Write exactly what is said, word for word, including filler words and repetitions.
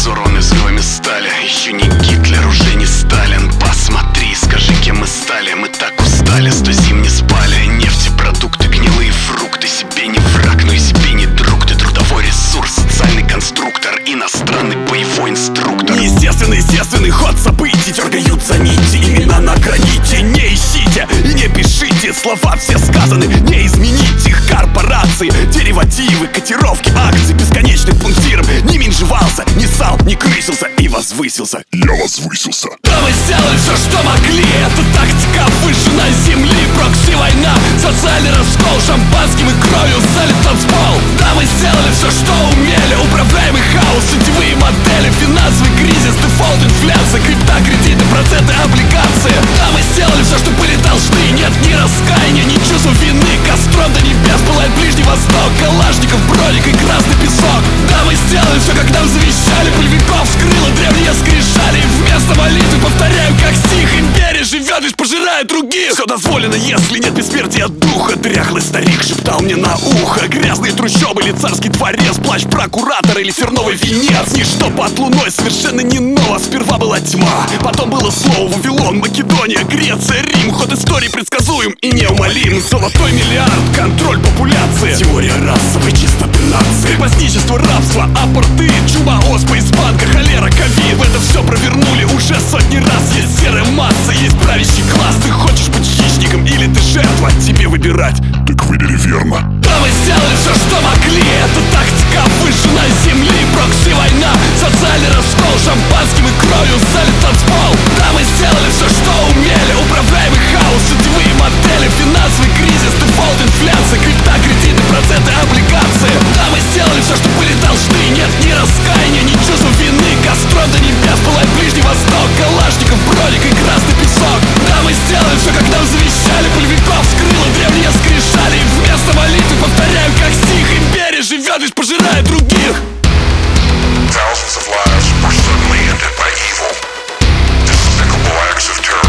взорваны взрывами стали. Еще не Гитлер, уже не Сталин. Посмотри, скажи, кем мы стали. Мы так устали, сто зим не спали. Нефтепродукты, гнилые фрукты. Себе не враг, но и себе не друг. Ты трудовой ресурс, социальный конструктор, иностранный боевой инструктор. Неестественный, естественный ход событий. Дергаются нити, имена на граните. Не ищите и не пишите, слова все сказаны. Не изменить их корпорации, деривативы, котировки акций бесконечных пунктиром. Не менжевался, не ссал, не крысился и возвысился. Я возвысился. Да мы сделали все, что могли. Это тактика выжженной земли. Прокси-война, социальный раскол. Шампанским и кровью залит танцпол. Да мы сделали все, что умели. Управляемый хаос, сетевые модели. Финансовый кризис, дефолт, инфляция. Крипта, кредиты, проценты, облигации. Да мы сделали все, что были должны. Нет ни раскаяния, ни чувства вины. Костром до небес пылает Ближний Восток. Калашников, броник и красный песок. Да мы сделали все, как нам завещали. Пулевиков скрыло древние скрижали. И вместо молитвы повторяем, как стих. Империя живет, лишь пожирая других. Все дозволено, если нет бессмертия духа. Дряхлый старик шептал мне на ухо. Грязные трущобы или царский дворец. Плащ прокуратора или серновый венец. Ничто под луной совершенно не ново. Сперва была тьма, потом было слово. Вавилон, Македония, Греция, Рим. Ход истории предсказуем и неумолим. Золотой миллиард, контроль популяции. Теория расовой чистоты нации. Крепостничество, рабство, апартеид. Чума, оспа, испанка, холера, ковид. Это все провернули уже сотни раз. Есть серая масса, есть правящий класс. Ты хочешь быть хищником или ты жертва? Тебе выбирать. Так выбери верно. Да мы сделали все, что могли. Это тактика выжженной земли. Прокси-война, социальный раскол. Шампанским и кровью залит танцпол. Да мы сделали все, что умели. Управляемый хаос, сетевые модели. Финансовый кризис, дефолт, инфляция. Крипта, кредиты, проценты, облигации. Да мы сделали все, что были должны. Нет ни раскаяния, ни чувства вины. Костром до небес пылает Ближний Восток. Калашников, броник и красный песок. Да мы сделали все, как нам завещали. Пулевиков скрыло древние скрижали. И вместо молитвы повторяем, как стих. Империя живет, лишь пожирая других. Thousands of lives were suddenly ended by evil. Despicable acts of terror.